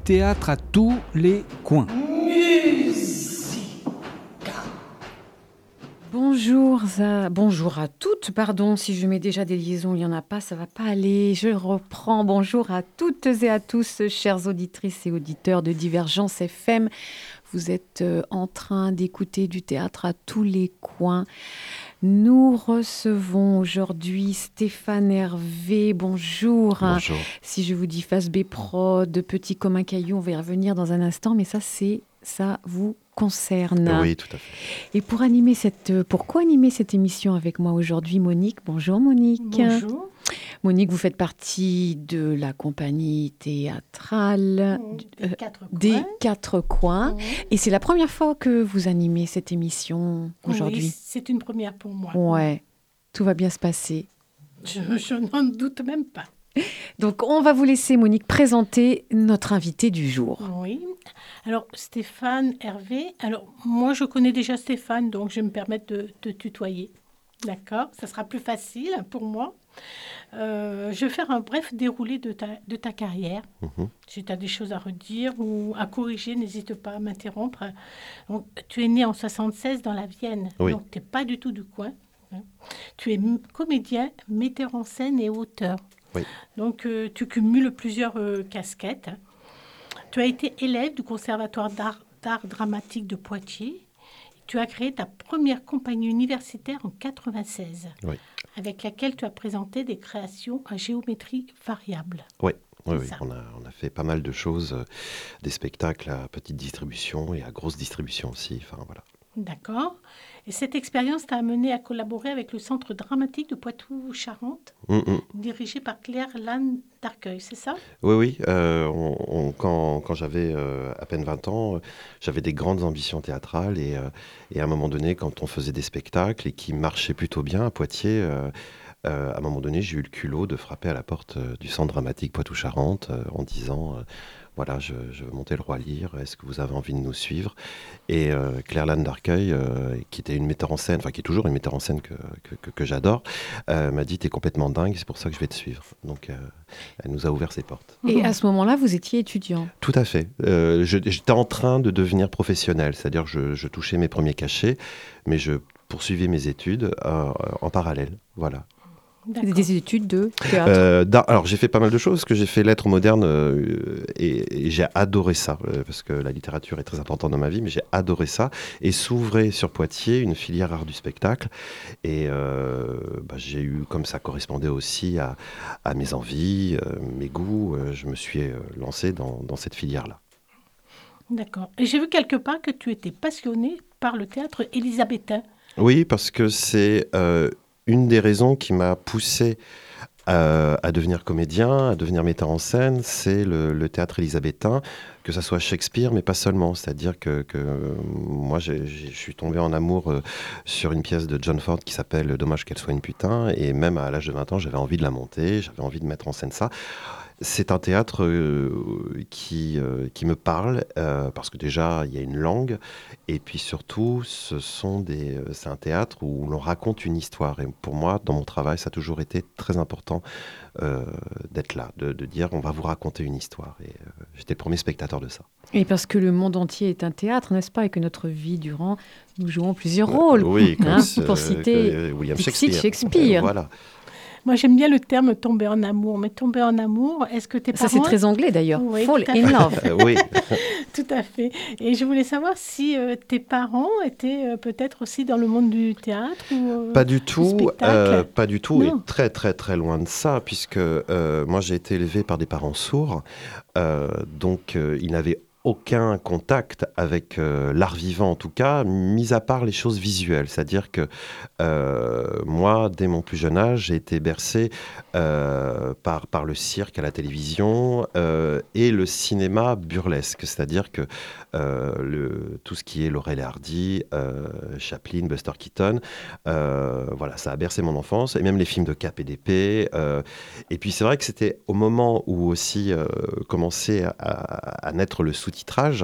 théâtre à tous les coins. Bonjour à toutes, pardon, si je mets déjà des liaisons, il n'y en a pas, ça va pas aller, je reprends. Bonjour à toutes et à tous, chères auditrices et auditeurs de Divergence FM. Vous êtes en train d'écouter du théâtre à tous les coins. Nous recevons aujourd'hui Stéphane Hervé. Bonjour. Bonjour. Si je vous dis Face B Prod, Petit comme un caillou, on va y revenir dans un instant, mais ça vous concerne. Oui, tout à fait. Et pourquoi animer cette émission avec moi aujourd'hui, Monique? Bonjour Monique. Bonjour. Monique, vous faites partie de la compagnie théâtrale des Quatre Coins. Et c'est la première fois que vous animez cette émission aujourd'hui. Oui, c'est une première pour moi. Ouais, tout va bien se passer. Je n'en doute même pas. Donc, on va vous laisser, Monique, présenter notre invité du jour. Oui. Alors, Stéphane Hervé. Alors, moi, je connais déjà Stéphane, donc je vais me permettre de te tutoyer. D'accord? Ça sera plus facile pour moi. Je vais faire un bref déroulé de ta carrière. Si tu as des choses à redire ou à corriger, n'hésite pas à m'interrompre. Donc, tu es né en 1976 dans la Vienne. Oui. Donc, tu n'es pas du tout du coin. Tu es comédien, metteur en scène et auteur. Oui. Donc, tu cumules plusieurs casquettes. Tu as été élève du Conservatoire d'art dramatique de Poitiers. Tu as créé ta première compagnie universitaire en 1996, Oui. avec laquelle tu as présenté des créations à géométrie variable. Oui. On a fait pas mal de choses, des spectacles à petite distribution et à grosse distribution aussi. Enfin, voilà. D'accord. Et cette expérience t'a amené à collaborer avec le Centre dramatique de Poitou-Charentes, dirigé par Claire Lannes d'Arcueil, c'est ça? Oui. Quand j'avais à peine 20 ans, j'avais des grandes ambitions théâtrales et à un moment donné, quand on faisait des spectacles et qui marchaient plutôt bien à Poitiers, à un moment donné, j'ai eu le culot de frapper à la porte du Centre dramatique Poitou-Charentes en disant... Voilà, je veux monter le Roi Lear, est-ce que vous avez envie de nous suivre? Et Claire Lannes d'Arcueil, qui était une metteur en scène, enfin qui est toujours une metteur en scène que j'adore, m'a dit, t'es complètement dingue, c'est pour ça que je vais te suivre. Donc elle nous a ouvert ses portes. Et à ce moment-là, vous étiez étudiant? Tout à fait. J'étais en train de devenir professionnel, c'est-à-dire que je touchais mes premiers cachets, mais je poursuivais mes études en parallèle. Voilà. D'accord. Des études de théâtre? Alors, j'ai fait pas mal de choses, parce que j'ai fait lettres modernes et j'ai adoré ça, parce que la littérature est très importante dans ma vie, mais j'ai adoré ça. Et s'ouvrait sur Poitiers une filière art du spectacle. Et j'ai eu, comme ça correspondait aussi à mes envies, mes goûts, je me suis lancé dans cette filière-là. D'accord. Et j'ai vu quelque part que tu étais passionné par le théâtre élisabétain. Oui, parce que c'est... une des raisons qui m'a poussé à devenir comédien, à devenir metteur en scène, c'est le théâtre élisabétain, que ça soit Shakespeare, mais pas seulement. C'est-à-dire que moi, je suis tombé en amour sur une pièce de John Ford qui s'appelle « Dommage qu'elle soit une putain », et même à l'âge de 20 ans, j'avais envie de la monter, j'avais envie de mettre en scène ça. C'est un théâtre qui me parle, parce que déjà, il y a une langue, et puis surtout, c'est un théâtre où l'on raconte une histoire. Et pour moi, dans mon travail, ça a toujours été très important d'être là, de dire on va vous raconter une histoire. Et j'étais le premier spectateur de ça. Et parce que le monde entier est un théâtre, n'est-ce pas? Et que notre vie durant, nous jouons plusieurs rôles. Oui, comme pour citer William Dixit Shakespeare. Voilà. Moi, j'aime bien le terme « tomber en amour ». Mais tomber en amour, est-ce que tes parents... Ça, c'est très anglais, d'ailleurs. Oui, Fall tout à in love. Oui. Tout à fait. Et je voulais savoir si tes parents étaient peut-être aussi dans le monde du théâtre ou Pas du tout, pas du tout, et Non. très très très loin de ça, puisque moi j'ai été élevé par des parents sourds, donc ils n'avaient aucun contact avec l'art vivant en tout cas, mis à part les choses visuelles. C'est-à-dire que moi, dès mon plus jeune âge, j'ai été bercé par le cirque à la télévision et le cinéma burlesque. C'est-à-dire que tout ce qui est Laurel et Hardy, Chaplin, Buster Keaton, voilà, ça a bercé mon enfance, et même les films de Cap et d'épée. Et puis c'est vrai que c'était au moment où aussi commençait à naître le soutien sous-titrage.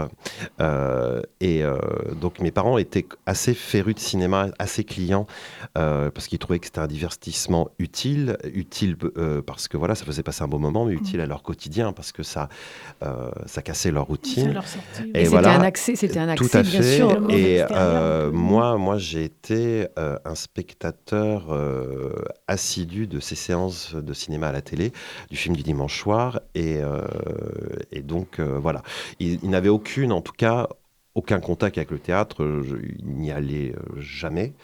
Donc mes parents étaient assez férus de cinéma, assez clients, parce qu'ils trouvaient que c'était un divertissement utile parce que voilà, ça faisait passer un bon moment, mais utile à leur quotidien, parce que ça cassait leur routine. Ça leur sortait. Et c'était un accès, tout à bien fait. sûr. Et moi, j'ai été un spectateur assidu de ces séances de cinéma à la télé, du film du dimanche soir, et donc voilà. Il n'avait en tout cas, aucun contact avec le théâtre. Il n'y allait jamais.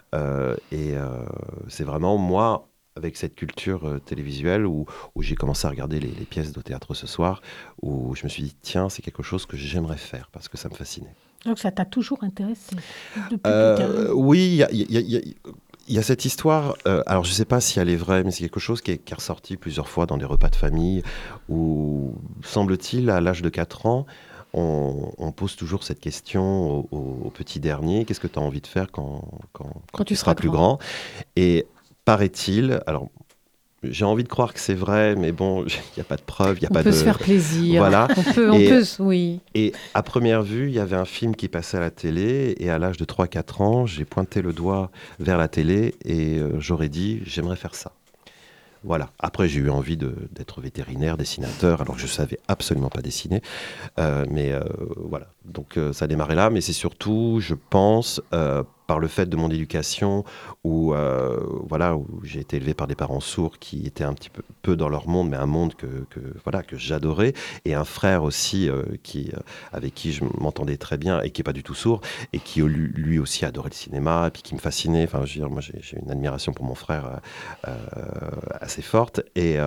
C'est vraiment moi, avec cette culture télévisuelle, où j'ai commencé à regarder les pièces de théâtre ce soir, où je me suis dit, tiens, c'est quelque chose que j'aimerais faire, parce que ça me fascinait. Donc ça t'a toujours intéressé depuis que t'es... Oui, il y a cette histoire, alors je ne sais pas si elle est vraie, mais c'est quelque chose qui est ressorti plusieurs fois dans des repas de famille, où, semble-t-il, à l'âge de 4 ans, on pose toujours cette question au petit dernier, qu'est-ce que tu as envie de faire quand tu seras plus grand? Et paraît-il, alors j'ai envie de croire que c'est vrai, mais bon, il n'y a pas de preuve, il n'y a pas de... On peut se faire plaisir. Voilà. Oui. Et à première vue, il y avait un film qui passait à la télé, et à l'âge de 3-4 ans, j'ai pointé le doigt vers la télé, et j'aurais dit, j'aimerais faire ça. Voilà. Après, j'ai eu envie d'être vétérinaire, dessinateur, alors que je ne savais absolument pas dessiner. Mais voilà. Donc, ça a démarré là. Mais c'est surtout, je pense, par le fait de mon éducation, où j'ai été élevé par des parents sourds qui étaient un petit peu dans leur monde, mais un monde que j'adorais. Et un frère aussi, avec qui je m'entendais très bien et qui n'est pas du tout sourd, et qui lui aussi adorait le cinéma, et puis qui me fascinait. Enfin, je veux dire, moi, j'ai une admiration pour mon frère assez forte.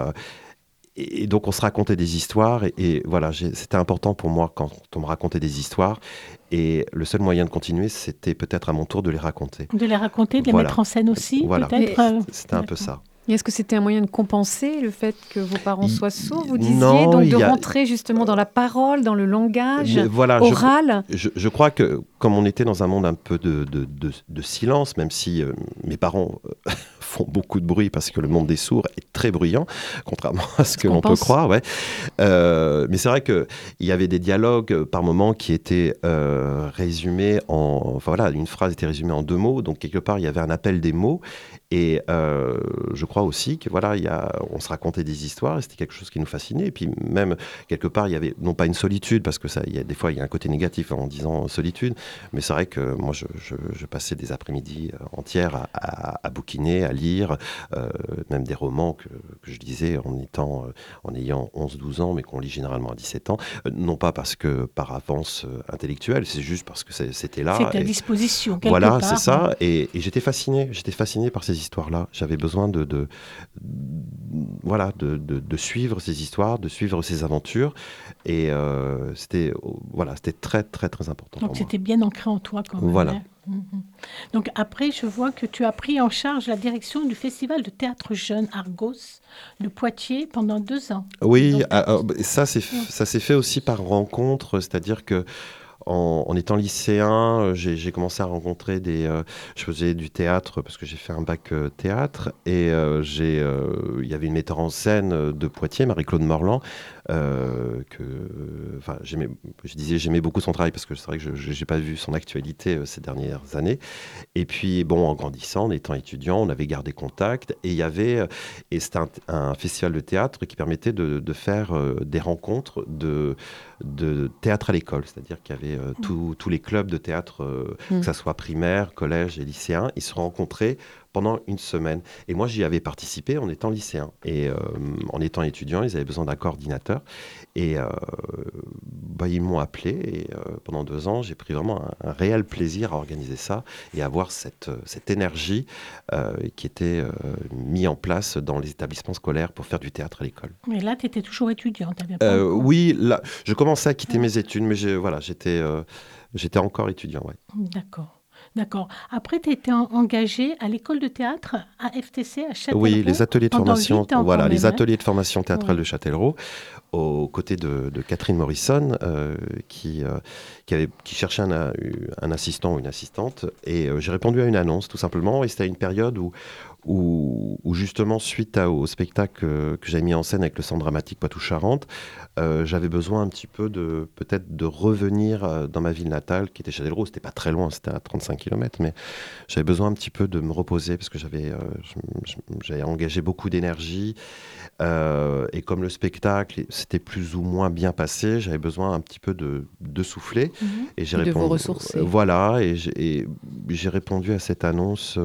Et donc, on se racontait des histoires. Et voilà, c'était important pour moi quand on me racontait des histoires. Et le seul moyen de continuer, c'était peut-être à mon tour de les raconter. De les raconter, de les mettre en scène aussi, peut-être. C'était un peu ça. Et est-ce que c'était un moyen de compenser le fait que vos parents soient sourds, vous disiez, non, donc de rentrer justement dans la parole, dans le langage oral? Je crois que comme on était dans un monde un peu de silence, même si mes parents font beaucoup de bruit parce que le monde des sourds est très bruyant, contrairement à ce que l'on peut croire. Ouais. Mais c'est vrai qu'il y avait des dialogues par moments qui étaient résumés en... Enfin voilà, une phrase était résumée en 2 mots, donc quelque part il y avait un appel des mots. Et je crois aussi que voilà, on se racontait des histoires, et c'était quelque chose qui nous fascinait. Et puis même quelque part, il y avait non pas une solitude, parce que des fois il y a un côté négatif en disant solitude, mais c'est vrai que moi je passais des après-midi entières à bouquiner, à lire, même des romans que je lisais en ayant 11-12 ans, mais qu'on lit généralement à 17 ans. Non pas parce que par avance intellectuelle, c'est juste parce que c'était là. C'était à disposition, quelque part. Voilà, c'est ça. Et j'étais fasciné par ces histoires-là. J'avais besoin de suivre ces histoires, de suivre ces aventures. Et c'était très, très, très important. Donc, c'était bien ancré en toi quand même. Voilà. Donc, après, je vois que tu as pris en charge la direction du Festival de théâtre jeune Argos de Poitiers pendant 2 ans. Oui, ça s'est fait aussi par rencontre, c'est-à-dire que en étant lycéen, j'ai commencé à rencontrer je faisais du théâtre parce que j'ai fait un bac théâtre, et il y avait une metteur en scène de Poitiers, Marie-Claude Morland, j'aimais beaucoup son travail parce que c'est vrai que je n'ai pas vu son actualité ces dernières années. Et puis, en grandissant, en étant étudiant, on avait gardé contact, et c'était un festival de théâtre qui permettait de faire des rencontres de théâtre à l'école, c'est-à-dire qu'il y avait tous les clubs de théâtre, que ça soit primaire, collège et lycéen, ils se rencontraient pendant une semaine. Et moi, j'y avais participé en étant lycéen. Et en étant étudiant, ils avaient besoin d'un coordinateur. Et ils m'ont appelé. Et pendant 2 ans, j'ai pris vraiment un réel plaisir à organiser ça et à avoir cette énergie qui était mise en place dans les établissements scolaires pour faire du théâtre à l'école. Mais là, tu étais toujours étudiant, oui, là, je commençais à quitter mes études, mais j'étais encore étudiant. Ouais. D'accord. Après, tu as été engagé à l'école de théâtre à FTC à Châtellerault. Oui, les ateliers de formation, les ateliers de formation théâtrale de Châtellerault, aux côtés de Catherine Morrison, qui cherchait un assistant ou une assistante. Et j'ai répondu à une annonce, tout simplement. Et c'était à une période où justement, suite au spectacle que j'avais mis en scène avec le Centre dramatique Poitou-Charentes, j'avais besoin un petit peu peut-être de revenir dans ma ville natale, qui était Châtellerault. C'était pas très loin, c'était à 35 km, mais j'avais besoin un petit peu de me reposer parce que j'avais engagé beaucoup d'énergie. Et comme le spectacle s'était plus ou moins bien passé, j'avais besoin un petit peu de souffler. Et j'ai de vous ressourcer. Voilà, et j'ai répondu à cette annonce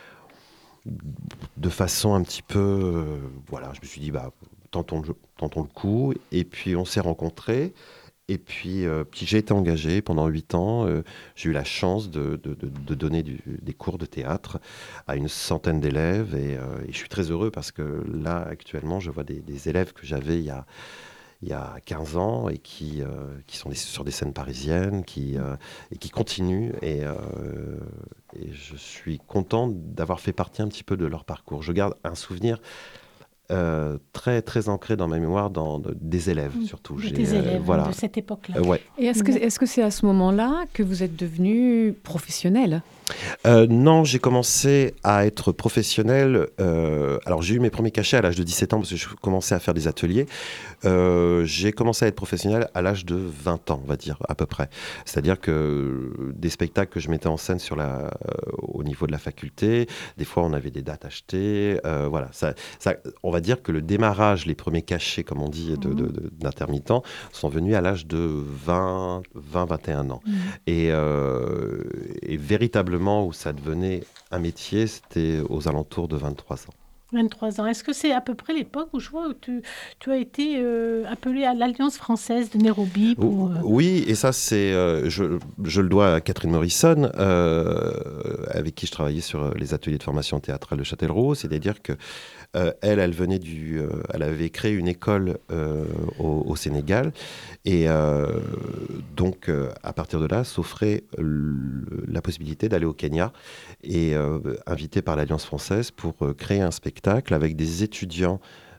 de façon un petit peu... voilà, je me suis dit, tentons le coup. Et puis on s'est rencontrés. Et puis j'ai été engagé pendant 8 ans. J'ai eu la chance de donner des cours de théâtre à une centaine d'élèves. Et je suis très heureux parce que là, actuellement, je vois des élèves que j'avais il y a 15 ans et qui sont sur des scènes parisiennes et qui continuent. Et je suis content d'avoir fait partie un petit peu de leur parcours. Je garde un souvenir très, très ancré dans ma mémoire des élèves, surtout. Des élèves voilà. De cette époque-là. Ouais. Et est-ce que c'est à ce moment-là que vous êtes devenu professionnel ? Non, j'ai commencé à être professionnel. Alors, j'ai eu mes premiers cachets à l'âge de 17 ans parce que je commençais à faire des ateliers. J'ai commencé à être professionnel à l'âge de 20 ans, on va dire, à peu près. C'est-à-dire que des spectacles que je mettais en scène au niveau de la faculté, des fois, on avait des dates achetées. Voilà, on va dire que le démarrage, les premiers cachets, comme on dit, d'intermittents, sont venus à l'âge de 20-21 ans. Et véritablement, où ça devenait un métier, c'était aux alentours de 23 ans. 23 ans. Est-ce que c'est à peu près l'époque où je vois où tu as été appelé à l'Alliance française de Nairobi pour... Oui, et ça, c'est, je le dois à Catherine Morrison, avec qui je travaillais sur les ateliers de formation théâtrale de Châtellerault. C'est-à-dire que elle avait créé une école au Sénégal. Et donc, à partir de là, s'offrait la possibilité d'aller au Kenya et invité par l'Alliance française pour créer un spectacle avec des étudiants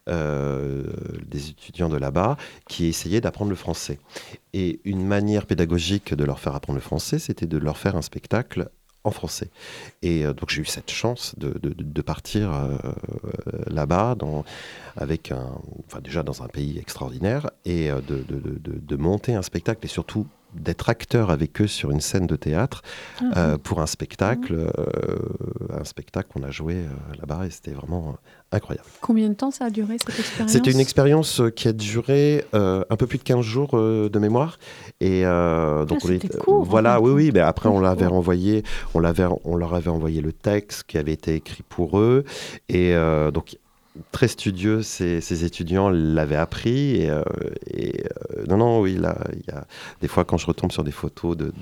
de là-bas qui essayaient d'apprendre le français. Et une manière pédagogique de leur faire apprendre le français, c'était de leur faire un spectacle en français. Et donc j'ai eu cette chance de partir là-bas déjà dans un pays extraordinaire et de monter un spectacle et surtout d'être acteur avec eux sur une scène de théâtre pour un spectacle qu'on a joué là-bas et c'était vraiment incroyable. Combien de temps ça a duré cette expérience ? C'était une expérience qui a duré un peu plus de 15 jours de mémoire. Et donc c'était court. Voilà, oui, mais après on leur avait envoyé le texte qui avait été écrit pour eux. Et donc très studieux, ces étudiants l'avaient appris. Oui, là, il y a des fois quand je retombe sur des photos de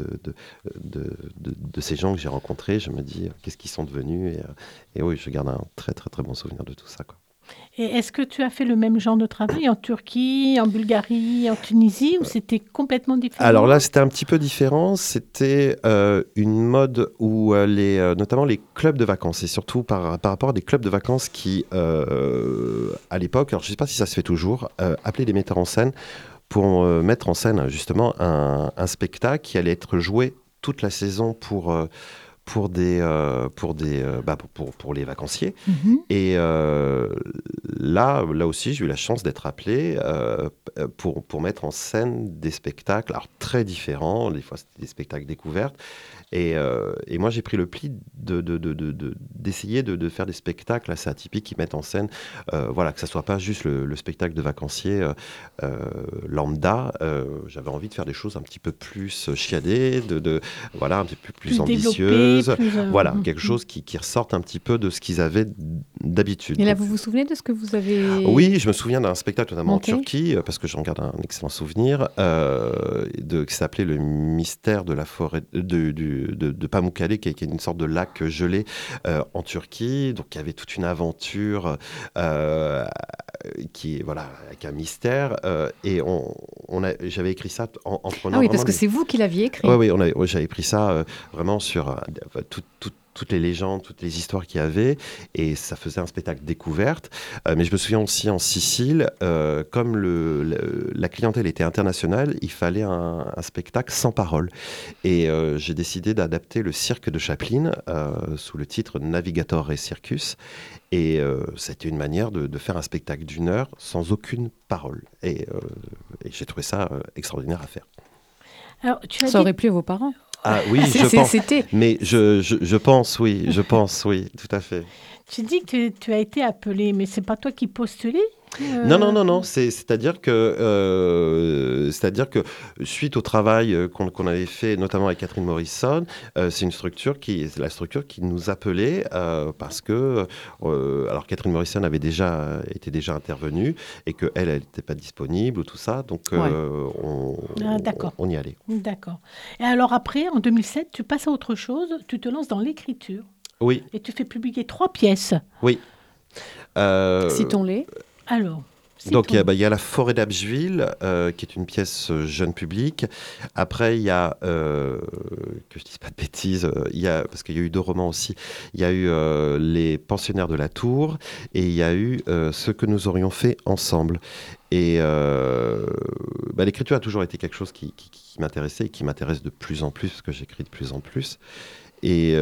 ces gens que j'ai rencontrés, je me dis qu'est-ce qu'ils sont devenus. Et oui, je garde un très très très bon souvenir de tout ça, quoi. Et est-ce que tu as fait le même genre de travail en Turquie, en Bulgarie, en Tunisie, ou c'était complètement différent ? Alors là, c'était un petit peu différent. C'était une mode où notamment les clubs de vacances, et surtout par rapport à des clubs de vacances qui, à l'époque, alors je ne sais pas si ça se fait toujours, appelaient des metteurs en scène pour mettre en scène justement un spectacle qui allait être joué toute la saison pour les vacanciers. Et là aussi, j'ai eu la chance d'être appelé pour mettre en scène des spectacles, alors très différents. Des fois, c'était des spectacles découvertes. Et moi, j'ai pris le pli d'essayer de faire des spectacles assez atypiques qui mettent en scène, que ça soit pas juste le spectacle de vacancier lambda. J'avais envie de faire des choses un petit peu plus chiadées, un petit peu plus ambitieuses. Quelque chose qui ressorte un petit peu de ce qu'ils avaient d'habitude. Et là, vous vous souvenez de ce que vous avez... Oui, je me souviens d'un spectacle notamment monté en Turquie, parce que j'en garde un excellent souvenir, qui s'appelait Le mystère de la forêt de Pamukkale, qui est une sorte de lac gelé en Turquie. Donc, il y avait toute une aventure avec un mystère. Et j'avais écrit ça en prenant... Ah oui, parce que c'est vous qui l'aviez écrit. Oui, j'avais pris ça vraiment sur toutes les légendes, toutes les histoires qu'il y avait, et ça faisait un spectacle découverte. Mais je me souviens aussi en Sicile, comme la clientèle était internationale, il fallait un spectacle sans parole. Et j'ai décidé d'adapter le cirque de Chaplin sous le titre Navigatore Circus. Et c'était une manière de faire un spectacle d'1 heure sans aucune parole. Et j'ai trouvé ça extraordinaire à faire. Alors, Ça aurait plu à vos parents. Ah oui, je pense. C'était... Mais je pense, oui, tout à fait. Tu dis que tu as été appelé, mais c'est pas toi qui postulais Non. C'est-à-dire que suite au travail qu'on avait fait, notamment avec Catherine Morrison, c'est la structure qui nous appelait parce que alors Catherine Morrison était déjà intervenue et que elle n'était pas disponible ou tout ça, donc on y allait. D'accord. Et alors après, en 2007, tu passes à autre chose, tu te lances dans l'écriture. Oui. Et tu fais publier 3 pièces. Oui. Citons-les. Alors, donc, il y a La Forêt d'Abbeville, qui est une pièce jeune public. Après, il y a, que je ne dise pas de bêtises, parce qu'il y a eu 2 romans aussi. Il y a eu Les Pensionnaires de la Tour et il y a eu Ce que nous aurions fait ensemble. Et l'écriture a toujours été quelque chose qui m'intéressait et qui m'intéresse de plus en plus, parce que j'écris de plus en plus. Et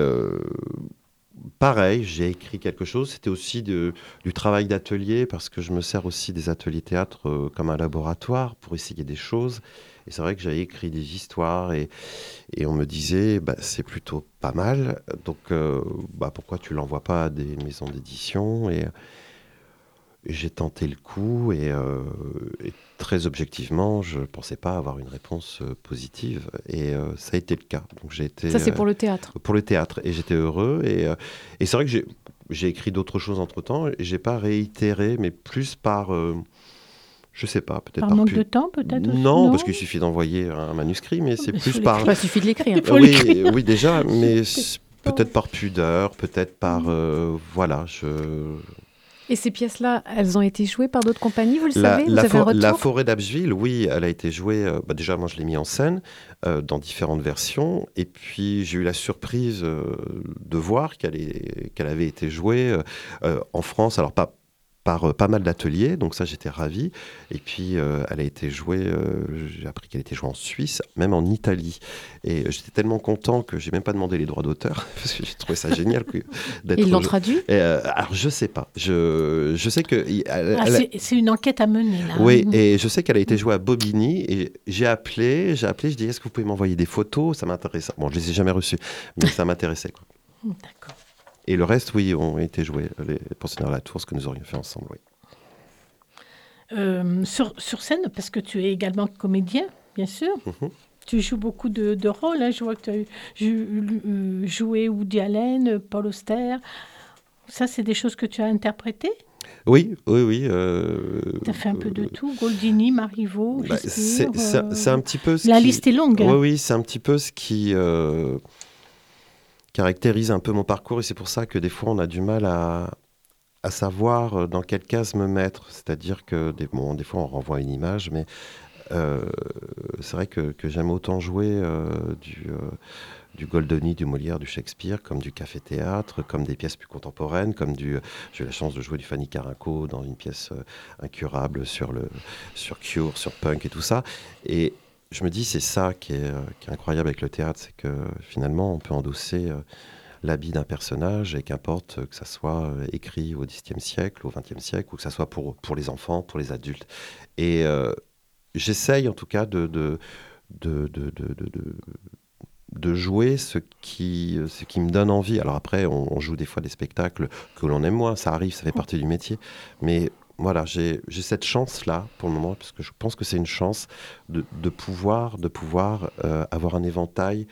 pareil, j'ai écrit quelque chose. C'était aussi du travail d'atelier, parce que je me sers aussi des ateliers théâtre comme un laboratoire pour essayer des choses. Et c'est vrai que j'avais écrit des histoires et on me disait c'est plutôt pas mal. Donc pourquoi tu l'envoies pas à des maisons d'édition ? Et j'ai tenté le coup et très objectivement, je ne pensais pas avoir une réponse positive. Et ça a été le cas. Donc, ça, c'est pour le théâtre. Pour le théâtre. Et j'étais heureux. Et c'est vrai que j'ai écrit d'autres choses entre-temps. Et je n'ai pas réitéré, mais plus par... je ne sais pas, peut-être par manque de temps, peut-être aussi, non, parce qu'il suffit d'envoyer un manuscrit, mais c'est plus par... Il suffit de l'écrire. Oui, déjà, mais peut-être par pudeur, peut-être par... voilà, Et ces pièces-là, elles ont été jouées par d'autres compagnies, vous le savez? Vous avez un retour? La Forêt d'Abbeville, oui, elle a été jouée. Déjà, moi, je l'ai mis en scène dans différentes versions. Et puis, j'ai eu la surprise de voir qu'elle avait été jouée en France. Alors, par pas mal d'ateliers, donc ça j'étais ravi. Et puis elle a été jouée, j'ai appris qu'elle était jouée en Suisse, même en Italie. Et j'étais tellement content que j'ai même pas demandé les droits d'auteur, parce que j'ai trouvé ça génial d'être. Ils l'ont traduit? Alors je sais pas. Je sais que c'est une enquête à mener là. Oui, et je sais qu'elle a été jouée à Bobigny. Et j'ai appelé, je dis est-ce que vous pouvez m'envoyer des photos? Ça m'intéresse. Bon, je les ai jamais reçues, mais ça m'intéressait quoi. D'accord. Et le reste, oui, ont été joués, les Pensionnaires de la Tour, ce que nous aurions fait ensemble, oui. Sur scène, parce que tu es également comédien, bien sûr. Mm-hmm. Tu joues beaucoup de rôles. Hein. Je vois que tu as joué Woody Allen, Paul Auster. Ça, c'est des choses que tu as interprétées? Oui. Tu as fait un peu de tout. Goldini, Marivaux, Shakespeare. C'est un petit peu la liste est longue. Oui, c'est un petit peu ce qui caractérise un peu mon parcours, et c'est pour ça que des fois on a du mal à savoir dans quelle case me mettre. C'est-à-dire que des fois on renvoie une image, mais c'est vrai que j'aime autant jouer du Goldoni, du Molière, du Shakespeare, comme du café-théâtre, comme des pièces plus contemporaines, comme j'ai eu la chance de jouer du Fanny Carinco dans une pièce incurable sur Cure, sur punk et tout ça. Et je me dis, c'est ça qui est incroyable avec le théâtre, c'est que finalement, on peut endosser l'habit d'un personnage, et qu'importe que ça soit écrit au Xe siècle, au XXe siècle, ou que ça soit pour les enfants, pour les adultes. Et j'essaye en tout cas de jouer ce qui me donne envie. Alors après, on joue des fois des spectacles que l'on aime moins, ça arrive, ça fait partie du métier. Mais voilà, j'ai cette chance-là pour le moment, parce que je pense que c'est une chance de pouvoir avoir un éventail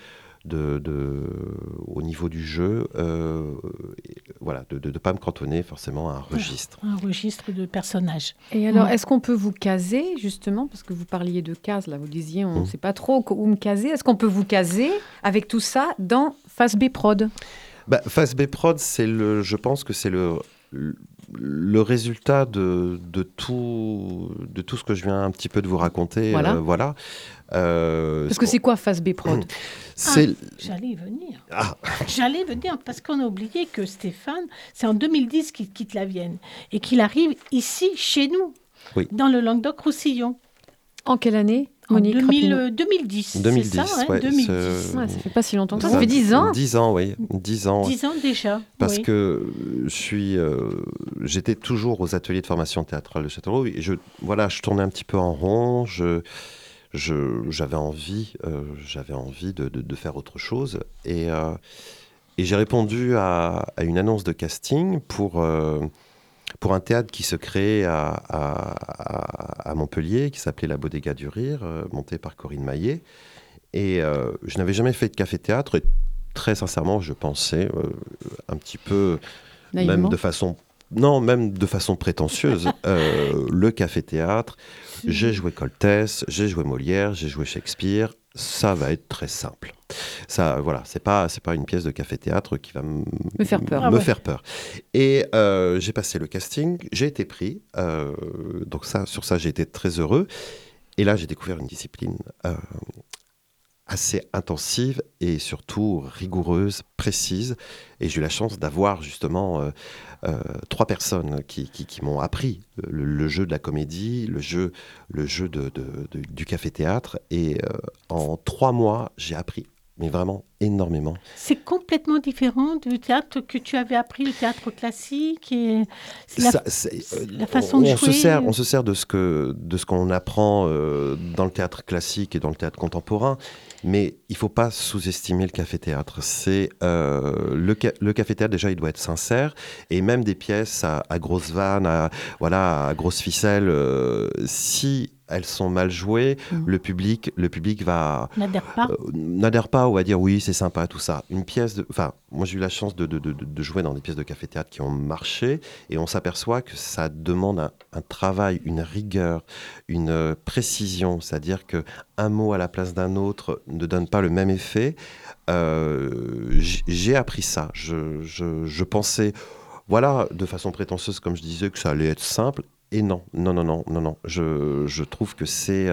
au niveau du jeu, voilà, de ne pas me cantonner forcément à un registre. Un registre de personnages. Et alors, est-ce qu'on peut vous caser, justement, parce que vous parliez de cases, là, vous disiez, on ne sait pas trop où me caser. Est-ce qu'on peut vous caser avec tout ça dans Face B Prod? Face B Prod, je pense que c'est le résultat de tout ce que je viens un petit peu de vous raconter. Voilà. Voilà. Parce que c'est quoi Phase B Prod? J'allais y venir. Ah. J'allais y venir parce qu'on a oublié que Stéphane, c'est en 2010 qu'il quitte la Vienne et qu'il arrive ici, chez nous, Oui. dans le Languedoc-Roussillon. En quelle année, En Monique? rapidement 2010. 2010, c'est ça, ouais, 2010. Ouais, ça fait pas si longtemps que ça. Ça fait 10 ans. 10 ans, oui. 10 ans. 10 ans déjà. Parce oui. que j'étais toujours aux ateliers de formation théâtrale de Châtellerault et je tournais un petit peu en rond. J'avais envie de faire autre chose. Et j'ai répondu à une annonce de casting pour un théâtre qui se créait à Montpellier, qui s'appelait La Bodega du Rire, monté par Corinne Maillet. Et je n'avais jamais fait de café-théâtre. Et très sincèrement, je pensais un petit peu, Naïvement. même de façon prétentieuse, le café-théâtre. J'ai joué Coltès, j'ai joué Molière, j'ai joué Shakespeare. Ça va être très simple. Ça, voilà, c'est pas une pièce de café-théâtre qui va Me faire peur. faire peur. Et j'ai passé le casting, j'ai été pris. Donc sur ça, j'ai été très heureux. Et là, j'ai découvert une discipline assez intensive et surtout rigoureuse, précise. Et j'ai eu la chance d'avoir justement 3 personnes qui m'ont appris le jeu de la comédie, le jeu du café-théâtre. Et en 3 mois, j'ai appris, mais vraiment énormément. C'est complètement différent du théâtre que tu avais appris, le théâtre classique. Et la façon de jouer. On se sert de ce qu'on apprend dans le théâtre classique et dans le théâtre contemporain. Mais il ne faut pas sous-estimer le café-théâtre. Le café-théâtre, déjà, il doit être sincère. Et même des pièces à grosses vannes, à grosses ficelles, si elles sont mal jouées, le public n'adhère pas ou va dire oui, c'est sympa, tout ça. Moi, j'ai eu la chance de jouer dans des pièces de café-théâtre qui ont marché. Et on s'aperçoit que ça demande un travail, une rigueur, une précision. C'est-à-dire qu'un mot à la place d'un autre ne donne pas le même effet. J'ai appris ça. Je pensais, de façon prétentieuse, comme je disais, que ça allait être simple. Et non. Je trouve que c'est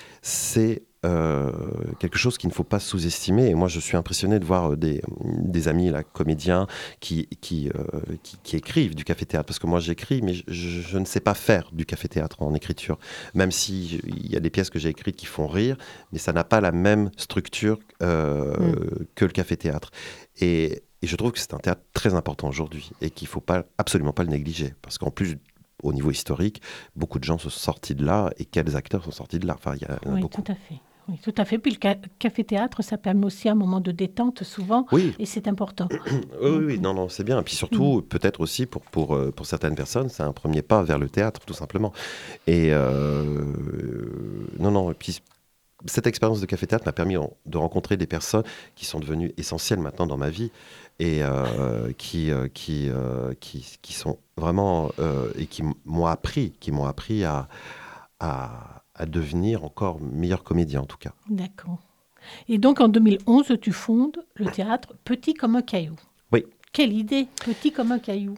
quelque chose qu'il ne faut pas sous-estimer. Et moi, je suis impressionné de voir des amis comédiens qui écrivent du café-théâtre. Parce que moi, j'écris, mais je ne sais pas faire du café-théâtre en écriture. Même s'il y a des pièces que j'ai écrites qui font rire, mais ça n'a pas la même structure que le café-théâtre. Et je trouve que c'est un théâtre très important aujourd'hui et qu'il ne faut absolument pas le négliger. Parce qu'en plus, au niveau historique, beaucoup de gens sont sortis de là. Et quels acteurs sont sortis de là? Enfin, il y en a beaucoup. Tout à fait. Oui, tout à fait. Puis le café-théâtre, ça permet aussi un moment de détente souvent, et c'est important. Oui, non, c'est bien. Et puis surtout, peut-être aussi pour certaines personnes, c'est un premier pas vers le théâtre, tout simplement. Et et puis cette expérience de café-théâtre m'a permis de rencontrer des personnes qui sont devenues essentielles maintenant dans ma vie et qui sont vraiment et qui m'ont appris à devenir encore meilleur comédien en tout cas. D'accord. Et donc en 2011, tu fondes le théâtre Petit comme un caillou. Oui. Quelle idée, Petit comme un caillou.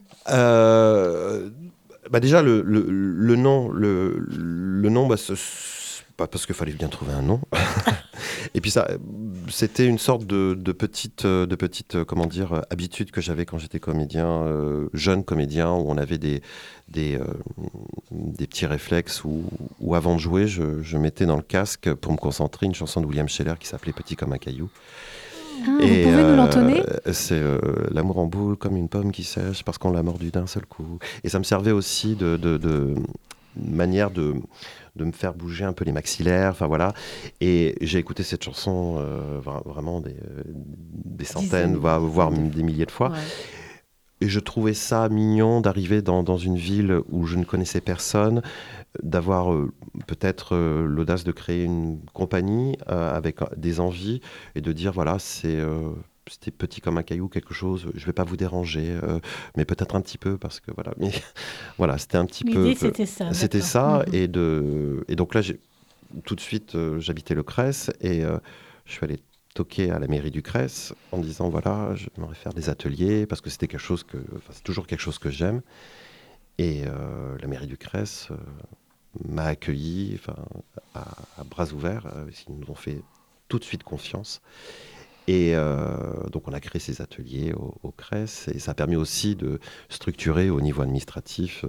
Déjà le nom, parce qu'il fallait bien trouver un nom. Et puis ça, c'était une sorte de petite habitude que j'avais quand j'étais comédien, jeune comédien, où on avait des petits réflexes où avant de jouer, je mettais dans le casque pour me concentrer une chanson de William Scheller qui s'appelait Petit comme un caillou. Vous pouvez nous l'entonner ? C'est l'amour en boule comme une pomme qui sèche parce qu'on l'a mordu d'un seul coup. Et ça me servait aussi de manière de me faire bouger un peu les maxillaires, enfin voilà. Et j'ai écouté cette chanson vraiment des centaines, voire des milliers de fois. Ouais. Et je trouvais ça mignon d'arriver dans une ville où je ne connaissais personne, d'avoir peut-être l'audace de créer une compagnie avec des envies et de dire voilà, c'était petit comme un caillou, quelque chose, je ne vais pas vous déranger, mais peut-être un petit peu, parce que voilà, mais voilà, c'était un petit peu... L'idée, c'était ça. C'était ça, et donc là, tout de suite, j'habitais le Crès, et je suis allé toquer à la mairie du Crès, en disant, voilà, j'aimerais faire des ateliers, parce que c'est toujours quelque chose que j'aime. Et la mairie du Cress m'a accueilli à bras ouverts. Ils nous ont fait tout de suite confiance. Et donc, on a créé ces ateliers au Cress. Et ça a permis aussi de structurer au niveau administratif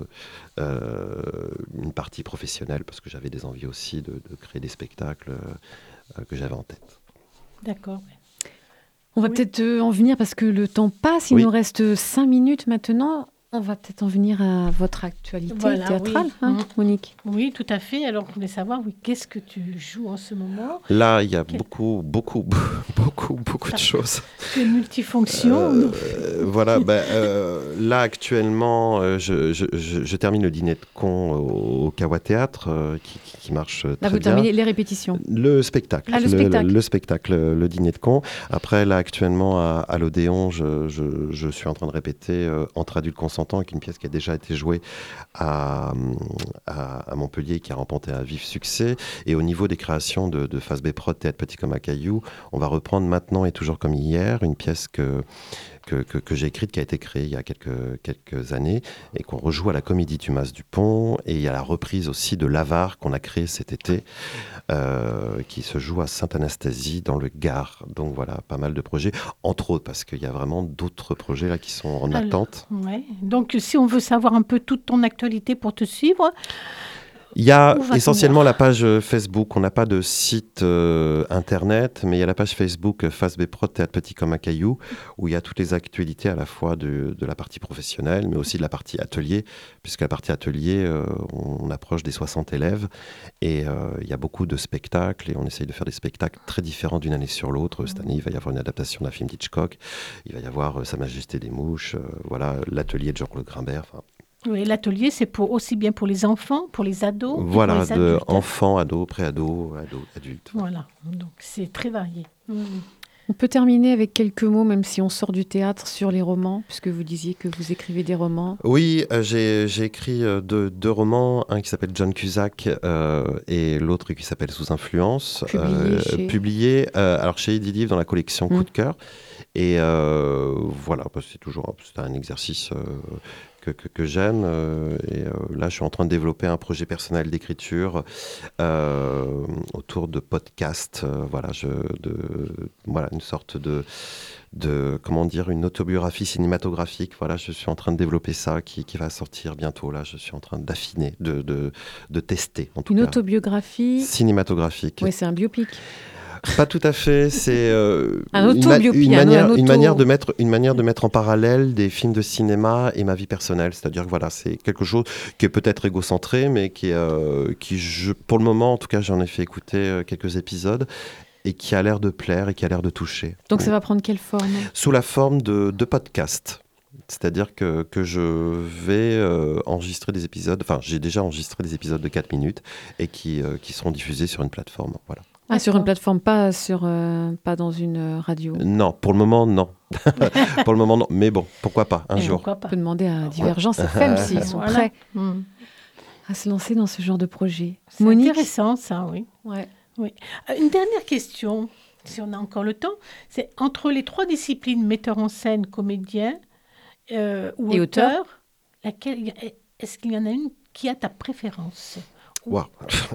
une partie professionnelle, parce que j'avais des envies aussi de créer des spectacles que j'avais en tête. D'accord. On va peut-être en venir, parce que le temps passe. Il nous reste 5 minutes maintenant. On va peut-être en venir à votre actualité théâtrale, Monique. Oui, tout à fait. Alors, je voulais savoir, qu'est-ce que tu joues en ce moment ? Là, il y a beaucoup de choses. Tu es multifonction. Voilà, là, actuellement, je termine le dîner de con au Kawa Théâtre, qui marche très bien. Là, vous terminez les répétitions ? Le spectacle. Ah, le spectacle, le dîner de con. Après, là, actuellement, à l'Odéon, je suis en train de répéter Entre adultes consentants, avec une pièce qui a déjà été jouée à Montpellier, qui a remporté un vif succès. Et au niveau des créations de Face B Prod, Théâtre Petit comme un caillou, on va reprendre Maintenant et toujours comme hier, une pièce que j'ai écrite, qui a été créée il y a quelques années, et qu'on rejoue à la Comédie Tumas Dupont. Et il y a la reprise aussi de L'Avare, qu'on a créée cet été, qui se joue à Sainte-Anastasie, dans le Gard. Donc voilà, pas mal de projets, entre autres, parce qu'il y a vraiment d'autres projets là qui sont en attente. Ouais. Donc, si on veut savoir un peu toute ton actualité pour te suivre... Il y a essentiellement la page Facebook. On n'a pas de site internet, mais il y a la page Facebook Face B Prod Théâtre Petit comme un caillou, où il y a toutes les actualités à la fois de la partie professionnelle, mais aussi de la partie atelier, puisque la partie atelier, on approche des 60 élèves, et il y a beaucoup de spectacles, et on essaye de faire des spectacles très différents d'une année sur l'autre. Cette année, il va y avoir une adaptation d'un film d'Hitchcock, il va y avoir Sa Majesté des Mouches, voilà, l'atelier de Georges Le Grimbert. Oui, l'atelier, c'est aussi bien pour les enfants, pour les ados. Voilà, pour les adultes. Enfants, ados, pré-ados, adultes. Voilà, donc c'est très varié. On peut terminer avec quelques mots, même si on sort du théâtre, sur les romans, puisque vous disiez que vous écrivez des romans. Oui, j'ai écrit deux romans, un qui s'appelle John Cusack et l'autre qui s'appelle Sous influence. Publié alors chez Eddy Livre dans la collection Coup de cœur. Et voilà, c'est un exercice que j'aime. Là, je suis en train de développer un projet personnel d'écriture autour de podcasts. Une sorte de comment dire, une autobiographie cinématographique. Voilà, je suis en train de développer ça, qui va sortir bientôt. Là, je suis en train d'affiner, de tester. En tout cas. Une autobiographie cinématographique. Oui, c'est un biopic. Pas tout à fait, c'est une manière de mettre en parallèle des films de cinéma et ma vie personnelle. C'est-à-dire que voilà, c'est quelque chose qui est peut-être égocentré, mais pour le moment, en tout cas, j'en ai fait écouter quelques épisodes, et qui a l'air de plaire et qui a l'air de toucher. Donc ça va prendre quelle forme ? Sous la forme de podcast. C'est-à-dire que je vais enregistrer des épisodes, j'ai déjà enregistré des épisodes de 4 minutes et qui seront diffusés sur une plateforme. Voilà. Ah, sur une plateforme, pas dans une radio. Non, pour le moment, non. Pour le moment, non. Mais bon, pourquoi pas, un jour. On peut demander à Divergence FM s'ils sont prêts à se lancer dans ce genre de projet. C'est Monique, intéressant, ça, oui. Ouais. Oui. Une dernière question, si on a encore le temps. C'est entre les 3 disciplines, metteur en scène, comédien ou auteur, est-ce qu'il y en a une qui a ta préférence ? Wow.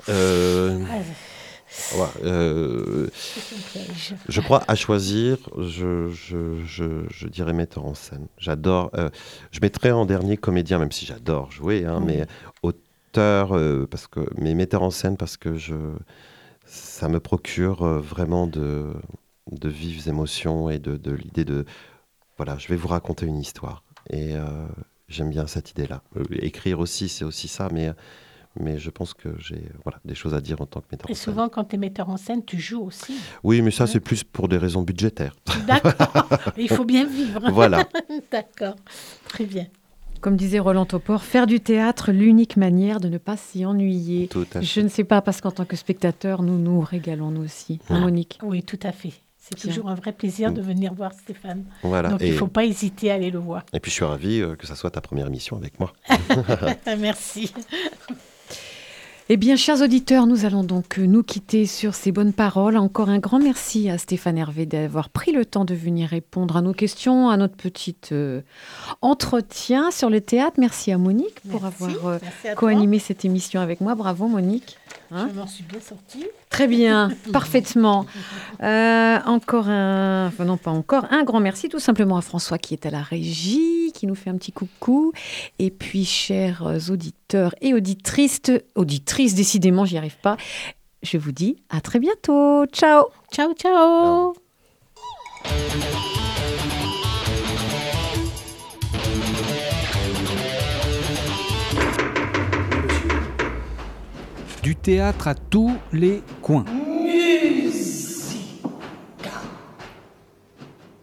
Je crois, à choisir, je dirais metteur en scène. J'adore. Je mettrais en dernier comédien, même si j'adore jouer, mais auteur, mais metteur en scène, parce que ça me procure vraiment de vives émotions, et de l'idée de voilà, je vais vous raconter une histoire, et j'aime bien cette idée-là. Écrire aussi, c'est aussi ça, mais je pense que j'ai des choses à dire en tant que metteur en scène. Et souvent, quand tu es metteur en scène, tu joues aussi. Oui, mais ça, c'est plus pour des raisons budgétaires. D'accord. Il faut bien vivre. Voilà. D'accord. Très bien. Comme disait Roland Topor, faire du théâtre, l'unique manière de ne pas s'y ennuyer. Tout à fait. Je ne sais pas, parce qu'en tant que spectateur, nous nous régalons nous aussi. Monique ? Oui, tout à fait. C'est toujours un vrai plaisir de venir voir Stéphane. Voilà. Donc, il ne faut pas hésiter à aller le voir. Et puis, je suis ravi que ça soit ta première émission avec moi. Merci. Eh bien, chers auditeurs, nous allons donc nous quitter sur ces bonnes paroles. Encore un grand merci à Stéphane Hervé d'avoir pris le temps de venir répondre à nos questions, à notre petit entretien sur le théâtre. Merci à Monique pour avoir co-animé cette émission avec moi. Bravo Monique. Je m'en suis bien sortie. Très bien, parfaitement. Encore un grand merci tout simplement à François qui est à la régie, qui nous fait un petit coucou. Et puis, chers auditeurs et auditrices, décidément, j'y arrive pas. Je vous dis à très bientôt. Ciao. Ciao, ciao. Du théâtre à tous les coins.